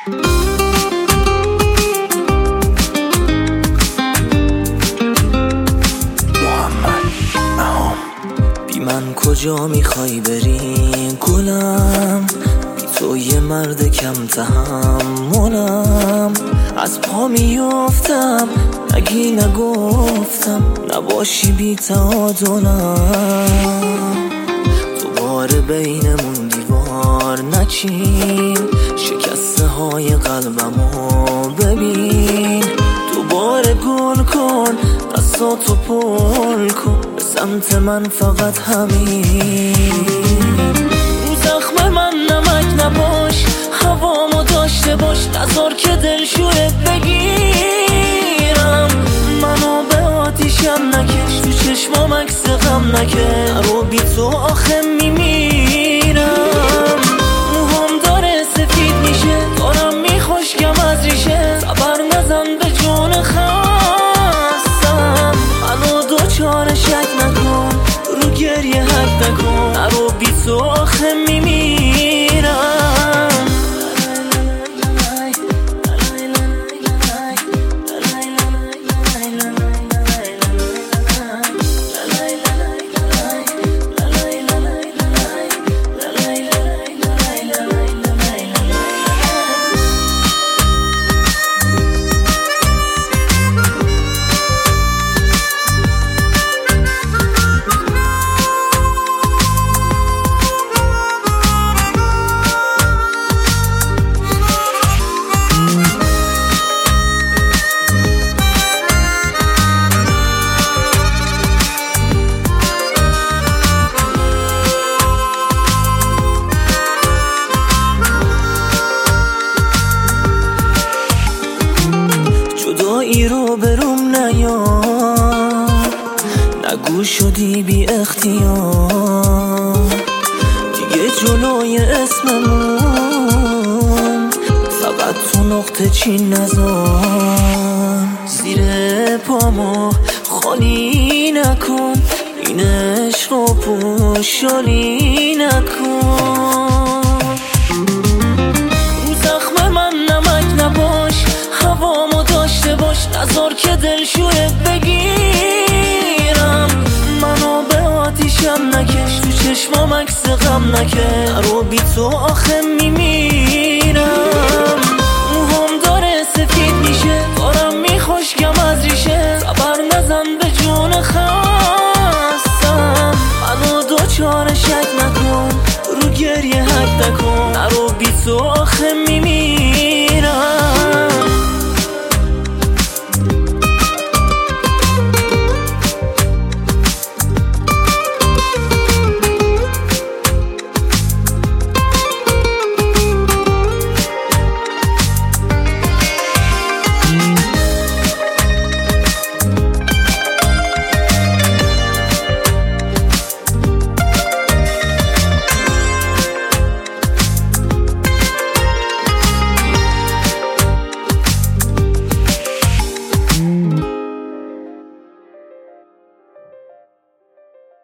بی من کجا میخوای بری گلم؟ بی تو یه مرد کم تحملم. از پا میافتم نگی نگفتم نباشی بی تعادلم. دوباره بینمون دیوار نچین، شکسته های قلبمو ببین. دوباره گل کن دستاتو پل کن به سمت من، فقط همین. رو زخم من نمک نباش، هوامو داشته باش، نذار که دلشورت بگیرم. منو به آتیشم نکش، تو چشمام عکس غم نکش، نرو بی تو آخه میمیرم. موهام داره سفید میشه، دارم میخشکم از ریشه، صبر نزن به جون خستم. منو دوچار شک نکن، رو گریه حک نکن، نرو بی تو آخه میمیرم. جدایی رو بروم نیار، نگو شدی بی اختیار. دیگه جلوی اسممون فقط تو نقطه چین نذار. زیر پامو خالی نکن، این عشق رو پوشالی نکن. رو زخم من نمک نباش، هوامو داشته باش، نذار که دلشورت بگیرم. منو به آتیشم نکش، تو چشمام عکس غم نکش، نرو بی تو آخه میمیرم. موهام داره سفید میشه، دارم میخشکم از ریشه، صبر نزن به جون خستم. منو دوچار شک نکن، رو گریه حک نکن، نرو بی تو آخه میمیرم.